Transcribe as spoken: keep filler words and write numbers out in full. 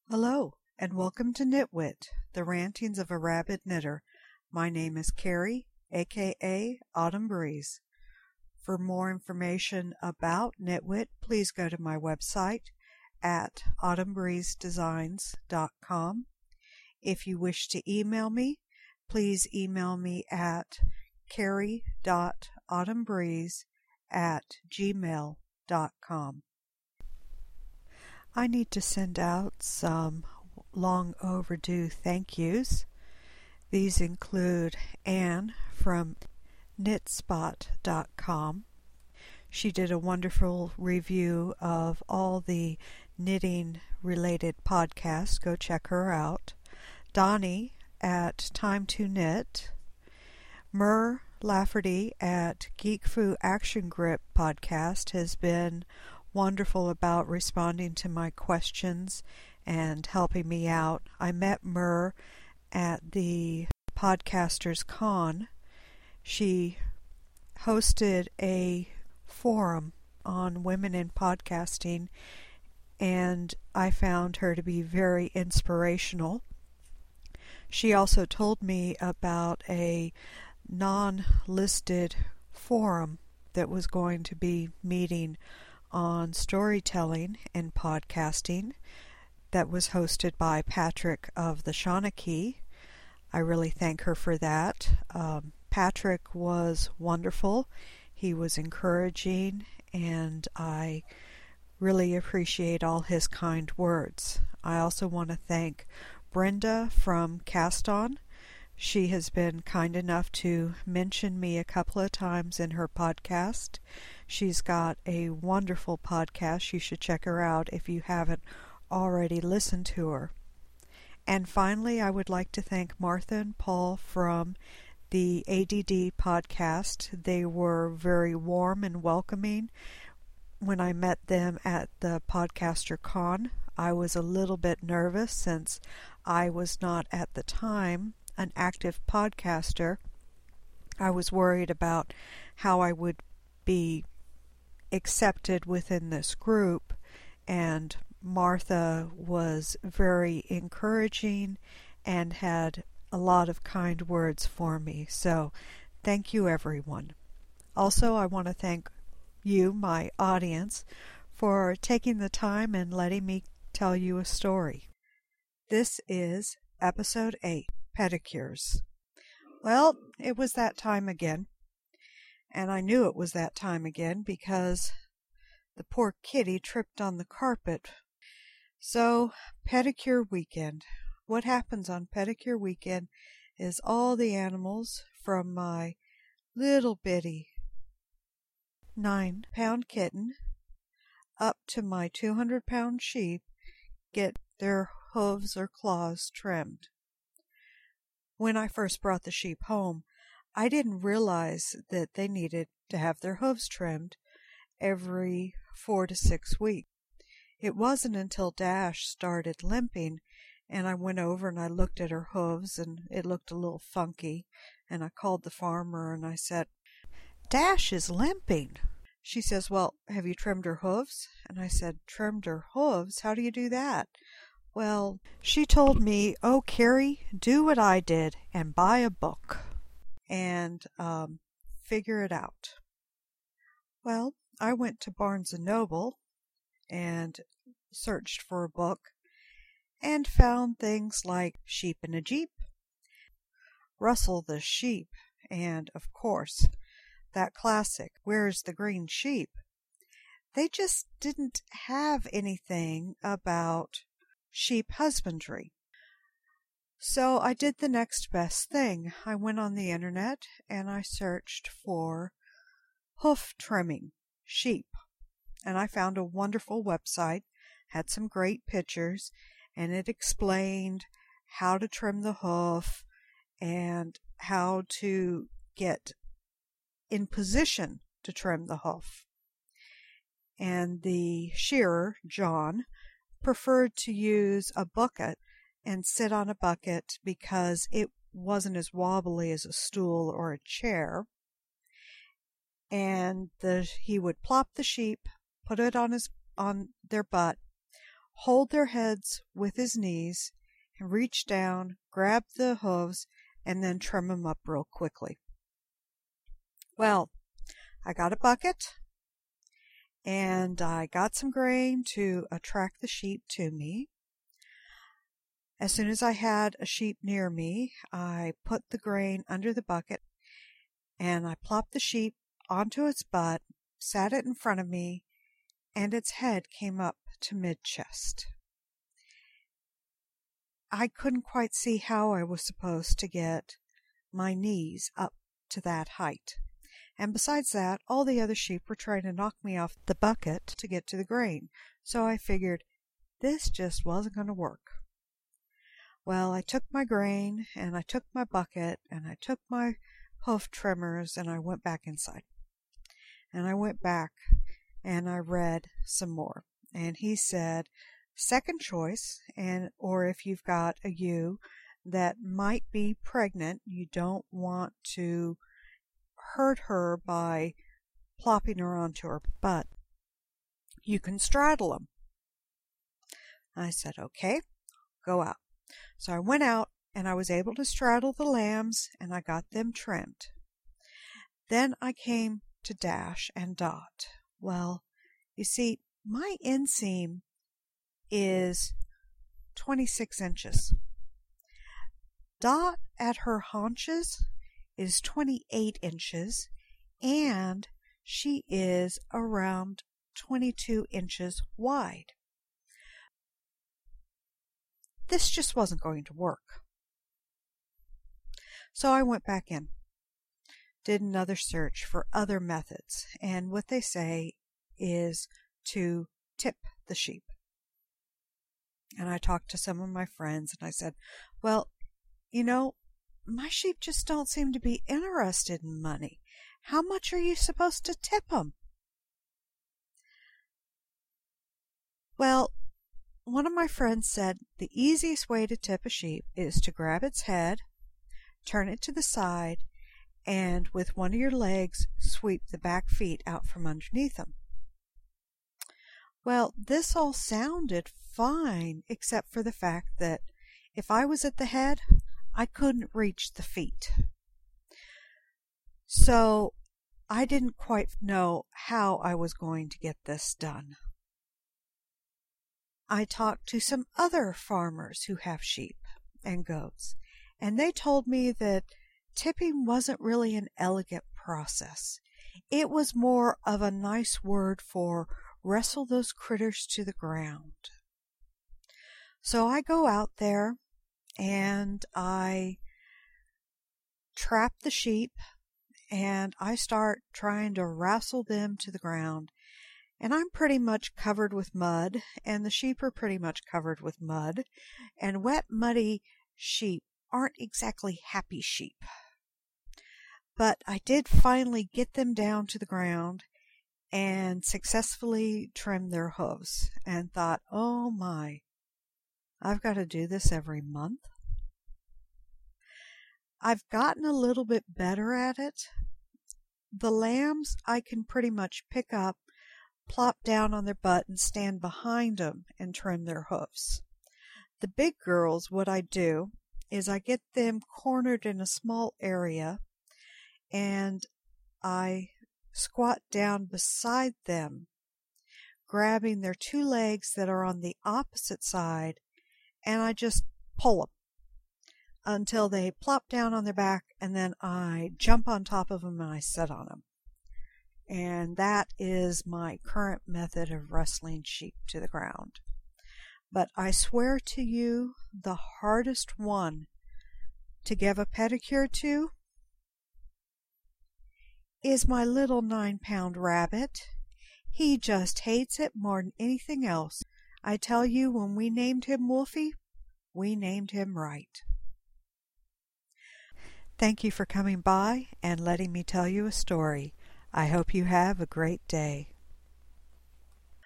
Hello, and welcome to Knitwit, the rantings of a rabid knitter. My name is Carrie, aka Autumn Breeze. For more information about Knitwit, please go to my website at autumn breeze designs dot com. If you wish to email me, please email me at carrie dot autumn breeze at gmail dot com. I need to send out some long overdue thank yous. These include Anne from knit spot dot com. She did a wonderful review of all the knitting related podcasts. Go check her out. Donnie at Time to Knit. Mur Lafferty at Geek Fu Action Grip podcast has been wonderful about responding to my questions and helping me out. I met Mur at the Podcasters Con. She hosted a forum on women in podcasting, and I found her to be very inspirational. She also told me about a non-listed forum that was going to be meeting on storytelling and podcasting that was hosted by Patrick of the Shawnee. I really thank her for that. Um, Patrick was wonderful. He was encouraging, and I really appreciate all his kind words. I also want to thank Brenda from Cast On. She has been kind enough to mention me a couple of times in her podcast. She's got a wonderful podcast. You should check her out if you haven't already listened to her. And finally, I would like to thank Martha and Paul from the A D D podcast. They were very warm and welcoming when I met them at the Podcaster Con. I was a little bit nervous since I was not at the time an active podcaster. I was worried about how I would be accepted within this group, and Martha was very encouraging and had a lot of kind words for me. So thank you, everyone. Also, I want to thank you, my audience, for taking the time and letting me tell you a story. This is episode eight. Pedicures. Well, it was that time again, and I knew it was that time again because the poor kitty tripped on the carpet. So, pedicure weekend. What happens on pedicure weekend is all the animals from my little bitty nine pound kitten up to my two hundred pound sheep get their hooves or claws trimmed. When I first brought the sheep home, I didn't realize that they needed to have their hooves trimmed every four to six weeks. It wasn't until Dash started limping, and I went over and I looked at her hooves, and it looked a little funky, and I called the farmer and I said, "Dash is limping." She says, "Well, have you trimmed her hooves?" And I said, "Trimmed her hooves? How do you do that?" Well, she told me, "Oh, Carrie, do what I did and buy a book and um, figure it out." Well, I went to Barnes and Noble and searched for a book and found things like Sheep in a Jeep, Russell the Sheep, and, of course, that classic, Where's the Green Sheep? They just didn't have anything about sheep husbandry. So I did the next best thing. I went on the internet and I searched for hoof trimming sheep. And I found a wonderful website, had some great pictures, and it explained how to trim the hoof and how to get in position to trim the hoof. And the shearer, John, preferred to use a bucket and sit on a bucket because it wasn't as wobbly as a stool or a chair. And the, he would plop the sheep, put it on his on their butt, hold their heads with his knees, and reach down, grab the hooves, and then trim them up real quickly. Well, I got a bucket, and I got some grain to attract the sheep to me. As soon as I had a sheep near me, I put the grain under the bucket, and I plopped the sheep onto its butt, sat it in front of me, and its head came up to mid-chest. I couldn't quite see how I was supposed to get my knees up to that height. And besides that, all the other sheep were trying to knock me off the bucket to get to the grain. So I figured this just wasn't going to work. Well, I took my grain, and I took my bucket, and I took my hoof trimmers, and I went back inside. And I went back, and I read some more. And he said, second choice, and or if you've got a ewe that might be pregnant, you don't want to hurt her by plopping her onto her butt, you can straddle them. I said, okay, go out. So I went out, and I was able to straddle the lambs, and I got them trimmed. Then I came to Dash and Dot. Well, you see, my inseam is twenty-six inches. Dot at her haunches is twenty-eight inches, and she is around twenty-two inches wide. This just wasn't going to work. So I went back in, did another search for other methods, and what they say is to tip the sheep. And I talked to some of my friends, and I said, well, you know, my sheep just don't seem to be interested in money. How much are you supposed to tip them? Well, one of my friends said the easiest way to tip a sheep is to grab its head, turn it to the side, and with one of your legs sweep the back feet out from underneath them. Well, this all sounded fine, except for the fact that if I was at the head, I couldn't reach the feet. So I didn't quite know how I was going to get this done. I talked to some other farmers who have sheep and goats, and they told me that tipping wasn't really an elegant process. It was more of a nice word for wrestle those critters to the ground. So I go out there and I trap the sheep, and I start trying to wrestle them to the ground. And I'm pretty much covered with mud, and the sheep are pretty much covered with mud, and wet, muddy sheep aren't exactly happy sheep. But I did finally get them down to the ground and successfully trim their hooves, and thought, oh my, I've got to do this every month. I've gotten a little bit better at it. The lambs I can pretty much pick up, plop down on their butt, and stand behind them and trim their hoofs. The big girls, what I do is I get them cornered in a small area, and I squat down beside them, grabbing their two legs that are on the opposite side, and I just pull them until they plop down on their back, and then I jump on top of them and I sit on them. And that is my current method of wrestling sheep to the ground. But I swear to you, the hardest one to give a pedicure to is my little nine-pound rabbit. He just hates it more than anything else. I tell you, when we named him Wolfie, we named him right. Thank you for coming by and letting me tell you a story. I hope you have a great day.